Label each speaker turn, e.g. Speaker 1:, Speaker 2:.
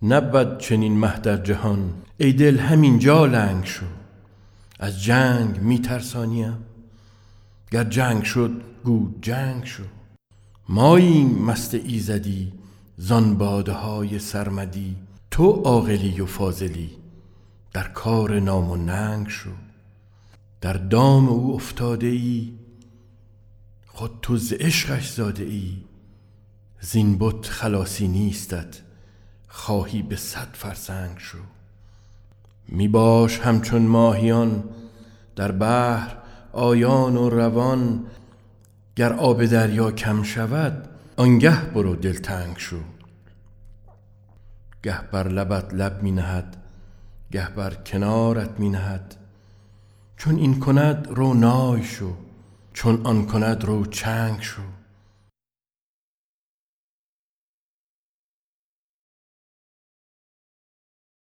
Speaker 1: نبود چنین مه در جهان، ای دل همین جا لنگ شو. از جنگ می ترسانیم، گر جنگ شد گو جنگ شو. ماییم مست ایزدی زان باده های سرمدی، تو عاقلی و فاضلی در کار نام و ننگ شو. در دام او افتاده ای، خود تو ز عشقش زاده ای. زین بت خلاصی نیستت، خواهی به 100 فرسنگ شو. می باش همچون ماهیان در بحر آیان و روان، گر آب دریا کم شود آنگه برو دلتنگ شو. گه بر لبت لب می نهد، گه بر کنارت می نهد. چون این کند رو نای شو، چون آن کند رو چنگ شو.